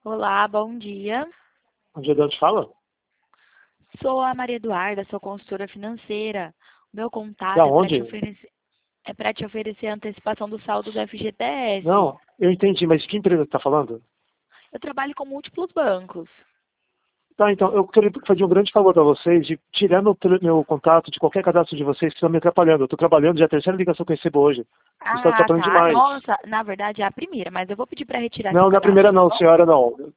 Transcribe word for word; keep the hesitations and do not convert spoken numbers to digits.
Olá, bom dia. Onde é de onde fala? Sou a Maria Eduarda, sou consultora financeira. O meu Da contato é para te onde? oferecer, é para te oferecer a antecipação do saldo do F G T S. Não, eu entendi, mas que empresa você está falando? Eu trabalho com múltiplos bancos. Tá, então, eu queria fazer um grande favor para vocês de tirar meu, tele- meu contato de qualquer cadastro de vocês que estão me atrapalhando. Eu estou trabalhando, já é a terceira ligação que eu recebo hoje. Isso está Ah, atrapalhando tá. demais. Nossa, na verdade é a primeira, mas eu vou pedir para retirar seu Não, na cadastro, primeira tá não, bom? senhora, não.